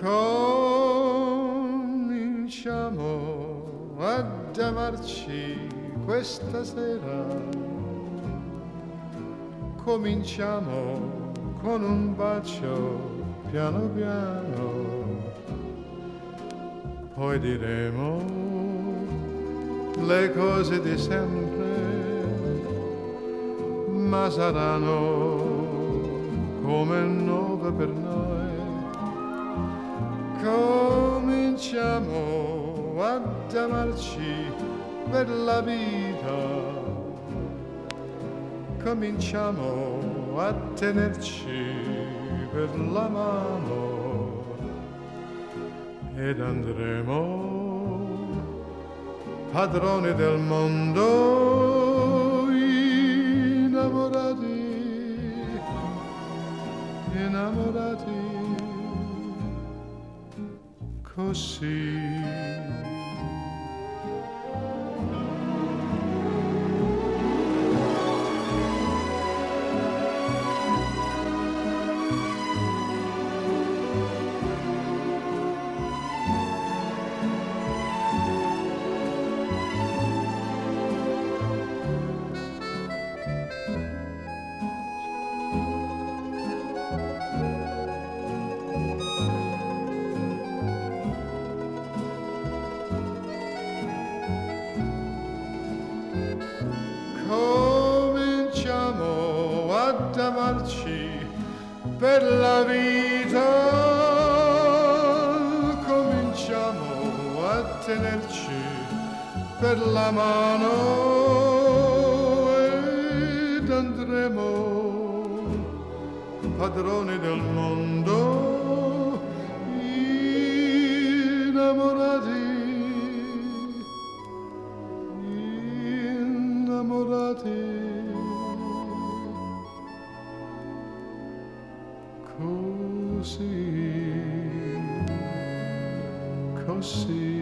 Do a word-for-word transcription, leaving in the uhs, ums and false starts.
Cominciamo ad amarci questa sera. Cominciamo con un bacio piano piano, poi diremo le cose di sempre, ma saranno come nuove per noi. Cominciamo ad amarci per la vita, cominciamo a tenerci per la mano ed andremo padroni del mondo, innamorati, innamorati così. Cominciamo ad amarci per la vita, cominciamo a tenerci per la mano ed andremo padroni del mondo, innamorati, innamorati così, così.